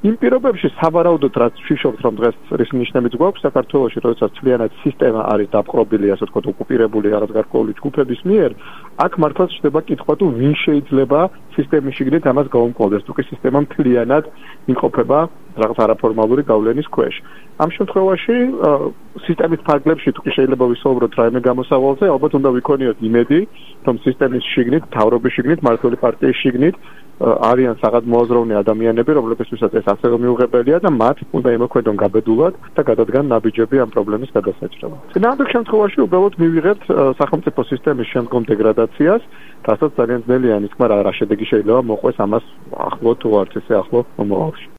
იმ პირობებში სავარაუდოდ რაც ვშიშობთ რომ დღეს რის ნიშნებით გვაქვს საქართველოში, როდესაც მთლიანად სისტემა არის დაპყრობილი, ასე ვთქვათ, ოკუპირებული რაღაც გარკვეული ჯგუფების მიერ, აქ მართლაც ხდება კითხვა თუ ვინ შეიძლება სისტემის შიგნით ამას გაუმკლავდეს, თუ კი სისტემა მთლიანად იმყოფება რაღაც არაფორმალური გავლენის ქვეშ. ამ შემთხვევაში სისტემის ფარგლებში თუ კი შეიძლება ვისაუბროთ რაიმე გამოსავალზე, ალბათ უნდა ვიქონიოთ იმედი, რომ სისტემის შიგნით, მთავრობის შიგნით, მმართველი პარტიის შიგნით არიან საღად მოაზროვნე ადამიანები, რომლებისთვისაც ეს ასევე მიუღებელია და მათ უნდა იმოქმედონ გაბედულად და გადადგან ნაბიჯები ამ პრობლემის გადასაჭრელად. წინააღმდეგ შემთხვევაში უბრალოდ მივიღებთ სახელმწიფო სისტემის შემდგომ დეგრადაციას, რასაც ძალიან ძნელია ითქმა რა შედეგი შეიძლება მოყვეს ამას ახლო თუ არც ესე ახლო მომავალში.